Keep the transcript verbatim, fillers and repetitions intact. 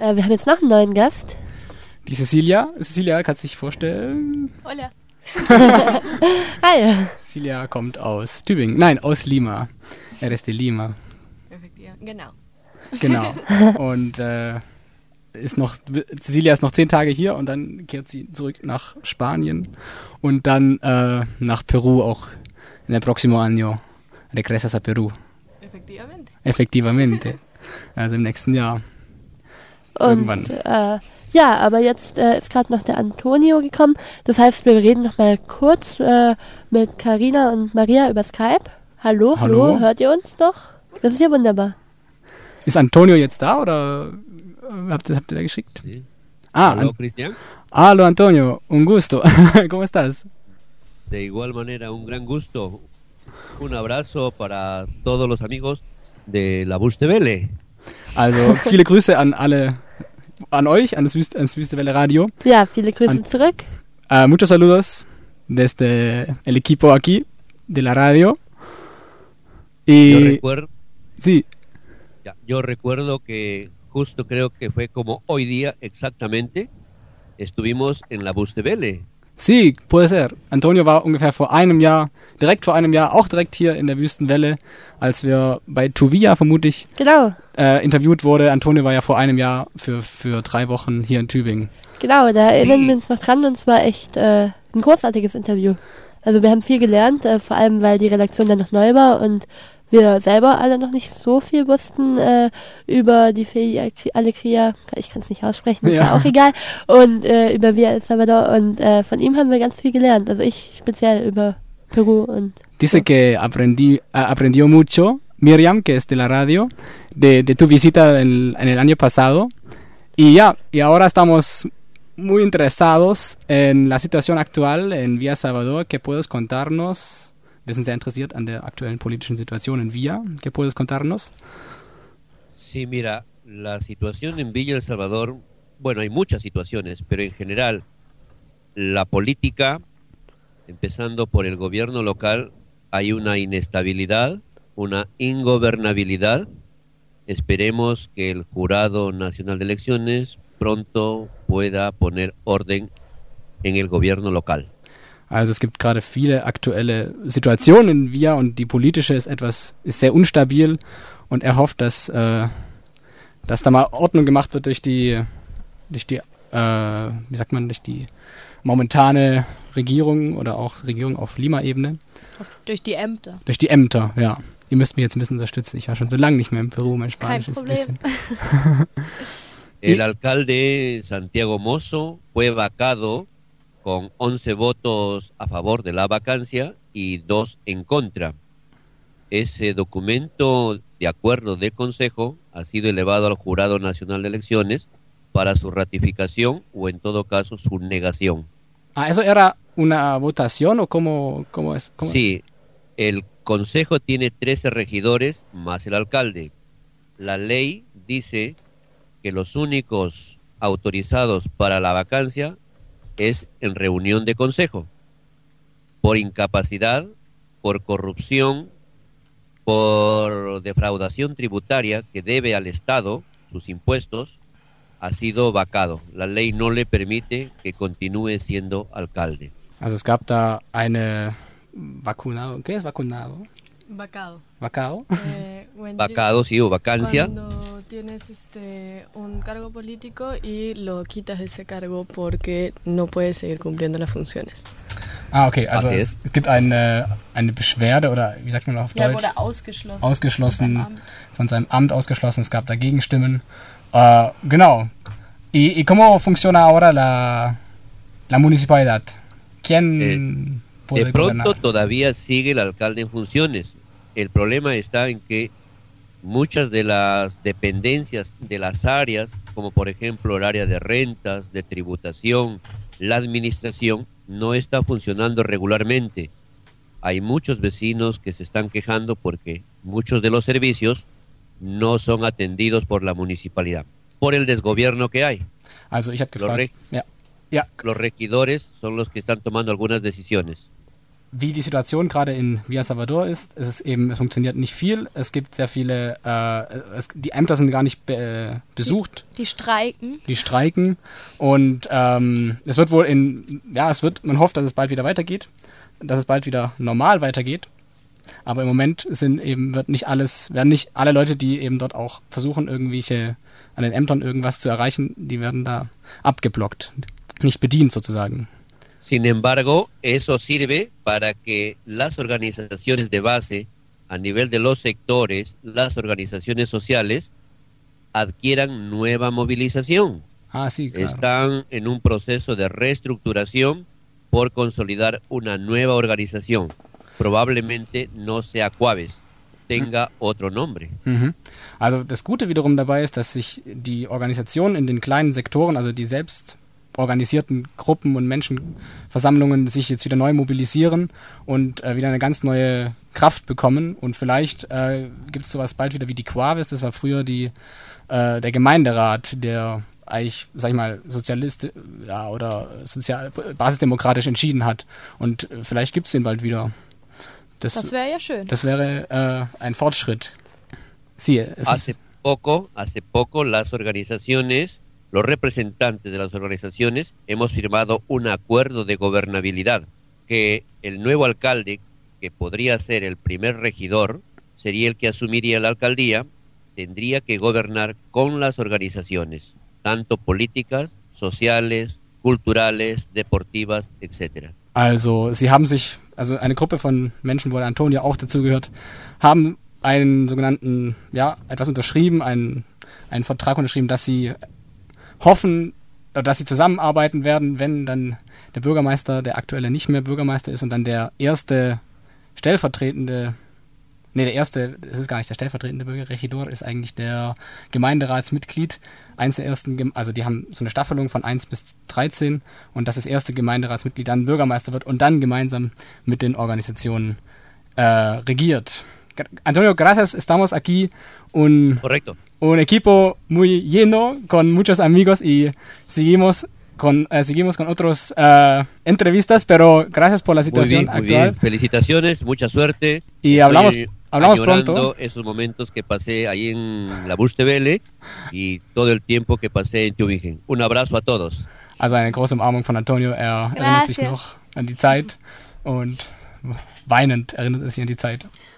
Äh, wir haben jetzt noch einen neuen Gast. Die Cecilia. Cecilia, kannst du dich vorstellen? Hola. Hi. Cecilia kommt aus Tübingen. Nein, aus Lima. Eres de Lima. Genau. Genau. Und äh, ist noch, Cecilia ist noch zehn Tage hier und dann kehrt sie zurück nach Spanien und dann äh, nach Peru auch. En el próximo año regresas a Peru. Efectivamente. Effektivamente. Also im nächsten Jahr. Und Irgendwann. Äh, ja, aber jetzt äh, ist gerade noch der Antonio gekommen. Das heißt, wir reden noch mal kurz äh, mit Carina und Maria über Skype. Hallo, hallo, Hallo. hört ihr uns noch? Das ist ja wunderbar. Ist Antonio jetzt da oder äh, habt ihr, habt ihr da geschickt? Sí. Ah, Hola, An- Cristian. Hallo Antonio, un gusto. ¿Cómo estás? De igual manera, un gran gusto. Un abrazo para todos los amigos de la Buste Welle. Also viele Grüße an alle, an euch, an das Wüste, ans Wüste Welle Radio. Ja, viele Grüße An- zurück. Uh, muchos saludos desde el equipo aquí de la radio. Yo Y recuerdo, sí, ya, yo recuerdo que justo creo que fue como hoy día exactamente, estuvimos en la Buste Welle. sí, puede ser. Antonio war ungefähr vor einem Jahr, direkt vor einem Jahr, auch direkt hier in der Wüstenwelle, als wir bei Tuvia vermutlich Genau, äh, interviewt wurde. Antonio war ja vor einem Jahr für, für drei Wochen hier in Tübingen. genau, da erinnern Wie? wir uns noch dran und es war echt äh, ein großartiges Interview. Also wir haben viel gelernt, äh, vor allem weil die Redaktion dann noch neu war und wir selber alle noch nicht so viel wussten äh, über die Via Alegria, ich kann es nicht aussprechen, ist ja. Ja. auch egal, und äh, über Via El Salvador und äh, von ihm haben wir ganz viel gelernt, also ich speziell über Peru und Dice que aprendí, a- aprendió mucho, Miriam, que es de la radio, de, de tu visita en, en el año pasado. Y ya, y ahora estamos muy interesados en la situación actual en Villa Salvador. ¿Qué puedes contarnos? Wir sind sehr interessiert an der aktuellen politischen Situation in Villa. ¿Qué puedes contarnos? Sí, mira, la situación en Villa El Salvador, bueno, hay muchas situaciones, pero en general la política, empezando por el gobierno local, hay una inestabilidad, una ingobernabilidad. Esperemos que el Jurado Nacional de Elecciones pronto pueda poner orden en el gobierno local. Also es gibt gerade viele aktuelle Situationen in Villa und die politische ist etwas, ist sehr instabil und er hofft, dass, äh, dass da mal Ordnung gemacht wird durch die, durch die, äh, wie sagt man, durch die momentane Regierung oder auch Regierung auf Lima-Ebene. Durch die Ämter. Durch die Ämter, ja. Ihr müsst mich jetzt ein bisschen unterstützen. Ich war schon so lange nicht mehr in Peru, mein Kein Spanisch ist ein Problem. bisschen. El alcalde Santiago Mozo fue vacado con once votos a favor de la vacancia y dos en contra. Ese documento de acuerdo de consejo ha sido elevado al Jurado Nacional de Elecciones para su ratificación o en todo caso su negación. Ah, ¿eso era una votación o cómo, cómo es? ¿Cómo? Sí, el consejo tiene trece regidores más el alcalde. La ley dice que los únicos autorizados para la vacancia es en reunión de consejo. Por incapacidad, por corrupción, por defraudación tributaria que debe al Estado sus impuestos, ha sido vacado. La ley no le permite que continúe siendo alcalde. Also es gab da eine vacunado, ¿qué es vacunado? Vacado. Vacado. Eh, when you- Vacado, sí, o vacancia. Cuando tienes este un cargo político y lo quitas de ese cargo porque no puedes seguir cumpliendo las funciones. Ah, okay, also Ach, es, jetzt? es gibt eine, eine Beschwerde oder wie sagt man auf Ja, Deutsch? wurde ausgeschlossen. Ausgeschlossen, Von seinem Amt. von seinem Amt ausgeschlossen, es gab da Gegenstimmen. Äh, genau. ¿Y, ¿Y cómo funciona ahora la, la municipalidad? ¿Quién Eh, puede De pronto gobernar? todavía sigue el alcalde en funciones. El problema está en que muchas de las dependencias de las áreas, como por ejemplo el área de rentas, de tributación, la administración, no está funcionando regularmente. Hay muchos vecinos que se están quejando porque muchos de los servicios no son atendidos por la municipalidad, por el desgobierno que hay. Also ich habe Los, gefragt. reg- Ja. Ja. los regidores son los que están tomando algunas decisiones. wie die Situation gerade in Villa Salvador ist. Es ist eben, es funktioniert nicht viel. Es gibt sehr viele, äh, es, die Ämter sind gar nicht be, besucht. Die, die streiken. Die streiken. Und ähm, es wird wohl in, ja, es wird, man hofft, dass es bald wieder weitergeht, dass es bald wieder normal weitergeht. Aber im Moment sind eben, wird nicht alles, werden nicht alle Leute, die eben dort auch versuchen, irgendwelche, an den Ämtern irgendwas zu erreichen, die werden da abgeblockt, nicht bedient sozusagen. Sin embargo, eso sirve para que las organizaciones de base, a nivel de los sectores, las organizaciones sociales, adquieran nueva movilización. Ah, sí, claro. Están en un proceso de reestructuración por consolidar una nueva organización. Probablemente no sea Cuaves, tenga otro nombre. Mhm. Also das Gute wiederum dabei ist, dass sich die Organisationen in den kleinen Sektoren, also die selbst organisierten Gruppen und Menschenversammlungen sich jetzt wieder neu mobilisieren und äh, wieder eine ganz neue Kraft bekommen. Und vielleicht äh, gibt es sowas bald wieder wie die Cuaves. Das war früher die, äh, der Gemeinderat, der eigentlich, sag ich mal, Sozialist ja, oder sozial, basisdemokratisch entschieden hat. Und äh, vielleicht gibt es den bald wieder. Das, das wäre ja schön. Das wäre äh, ein Fortschritt. Sí, es hace poco, hace poco las organizaciones los representantes de las organizaciones hemos firmado un acuerdo de gobernabilidad, que el nuevo alcalde, que podría ser el primer regidor, sería el que asumiría la alcaldía, tendría que gobernar con las organizaciones, tanto políticas, sociales, culturales, deportivas, etcétera. Also, sie haben sich, also eine Gruppe von Menschen, wo der Antonio auch dazugehört, haben einen sogenannten, ja, etwas unterschrieben, einen, einen Vertrag unterschrieben, dass sie hoffen, dass sie zusammenarbeiten werden, wenn dann der Bürgermeister, der aktuelle nicht mehr Bürgermeister ist und dann der erste stellvertretende, nee, der erste, es ist gar nicht der stellvertretende Bürgerregidor, ist eigentlich der Gemeinderatsmitglied, eins der ersten, also die haben so eine Staffelung von eins bis dreizehn und dass das erste Gemeinderatsmitglied dann Bürgermeister wird und dann gemeinsam mit den Organisationen äh, regiert. Antonio, gracias, estamos aquí un... Correcto. Un equipo muy lleno con muchos amigos y seguimos con eh, seguimos con otras uh, entrevistas, pero gracias por la situación muy bien, actual. Muy bien. Felicitaciones, mucha suerte. Y hablamos hablamos pronto. Esos momentos que pasé ahí en la Buchtewelle y todo el tiempo que pasé en Tübingen. Un abrazo a todos. Also eine große Umarmung von Antonio. Er Gracias. erinnert sich noch an die Zeit und weinend erinnert er sich an die Zeit.